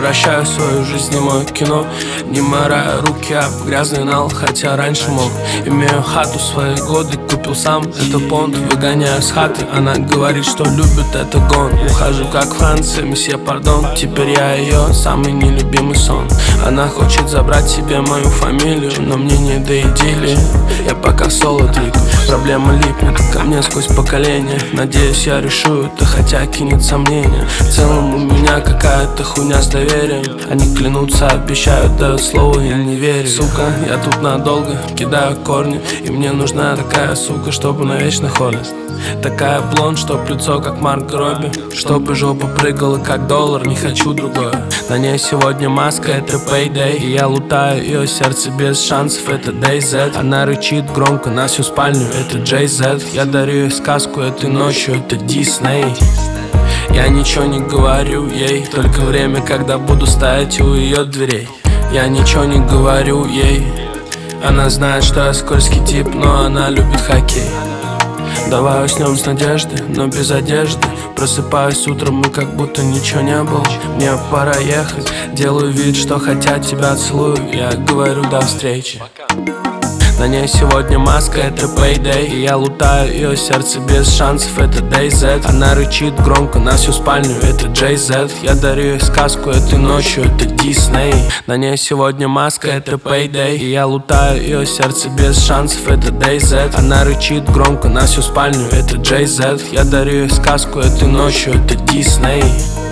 Превращаю свою жизнь в немое кино, не морая руки об грязный нал, хотя раньше мог. Имею хату, свои годы купил сам, это понт, выгоняю с хаты. Она говорит, что любит, это гон. Ухожу как Франция, месье, пардон. Теперь я ее самый нелюбимый сон. Она хочет забрать себе мою фамилию, но мне не до идиллии. Я пока соло двигаю, проблема липнет ко мне сквозь поколения. Надеюсь, я решу это, хотя кинет сомнения. В целом у меня какая-то хуйня с доверием. Они клянутся, обещают, дают слово и не верю. Сука, я тут надолго, кидаю корни, и мне нужна такая сука, чтобы навечно ходить. Такая блонд, чтоб лицо как Марк Робби, чтобы жопа прыгала как доллар, не хочу другое. На ней сегодня маска, это payday, и я лутаю ее сердце без шансов, это DayZ. Она рычит громко на всю спальню, это JZ. Я дарю ей сказку этой ночью, это Disney. Я ничего не говорю ей, только время, когда буду стоять у ее дверей. Я ничего не говорю ей. Она знает, что я скользкий тип, но она любит хоккей. Давай уснем с надеждой, но без одежды. Просыпаюсь утром и как будто ничего не было. Мне пора ехать, делаю вид, что хотя тебя целую. Я говорю до встречи. На ней сегодня маска, это payday, и я лутаю ее сердце без шансов, это DayZ. Она рычит громко на всю спальню, это JZ. Я дарю ей сказку этой ночью, это Disney. На ней сегодня маска, это payday, и я лутаю ее сердце без шансов, это DayZ. Она рычит громко на всю спальню, это JZ. Я дарю ей сказку этой ночью, это Disney.